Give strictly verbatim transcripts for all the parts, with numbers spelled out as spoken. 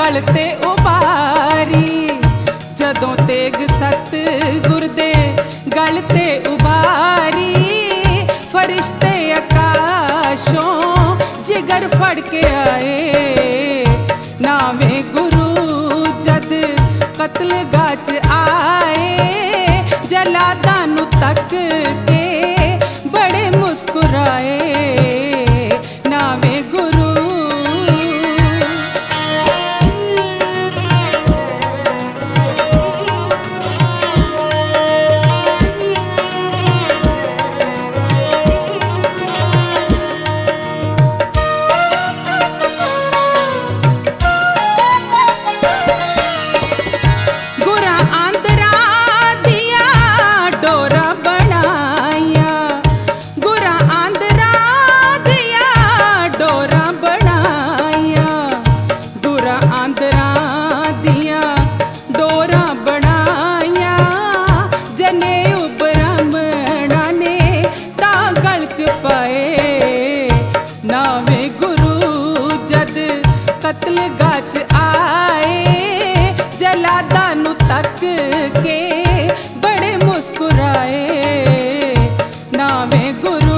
गल ते उबारी, जदों तेग सत गुर दे गल ते उबारी, फरिश्ते आकाशों जिगर फड़ के आए। नावे गुरु जद कत्ल गाच आए, जलादा नू तक के बड़े मुस्कुराए। नावे गुरु कत्ल गाच आए, जलादा नू तक के बड़े मुस्कुराए। नावे गुरु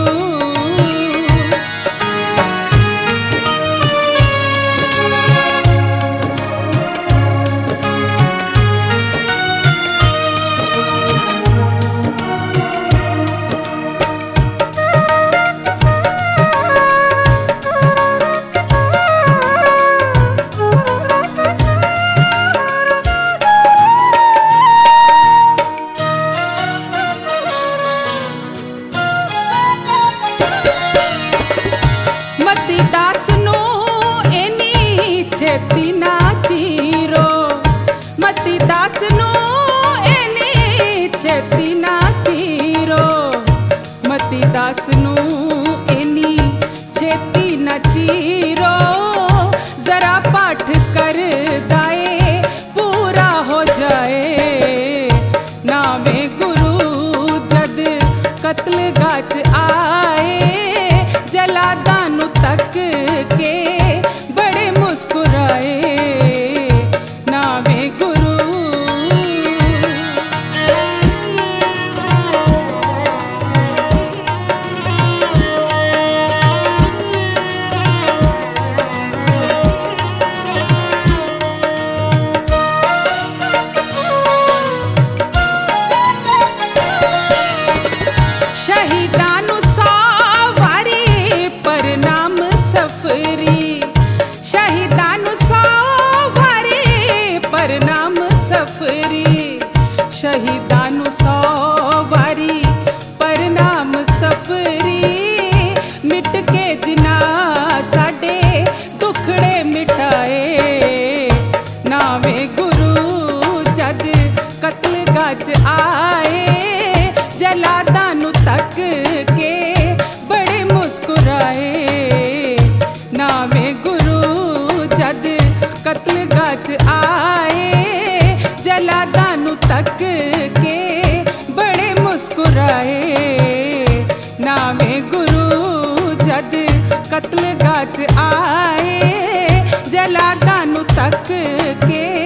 दास नू एनी छेती ना चीरो, मती दास नू एनी छेती ना चीरो, मती दास नू एनी छेती ना चीरो, जरा पाठ कर दाए पूरा हो जाए। नावे गुरु जद कत्ल गाच आए, जलादा नू तक के बड़े मुस्कुराए। नावे गुरु शहीदानू सावारी परनाम सफरी, शहीदानू सावारी परनाम सफरी, शहीदानू सावारी परनाम सफरी, मिट के जिना साडे दुखड़े मिटाए। नावे गुरु जद कत्ल गाच आए, जलादा नू तक के बड़े मुस्कुराए। नावे गुरु जद कत्ल गाच आए, जलादा नू तक के बड़े मुस्कुराए। नावे गुरु जद कत्ल गाच आए, जलादा नू तक के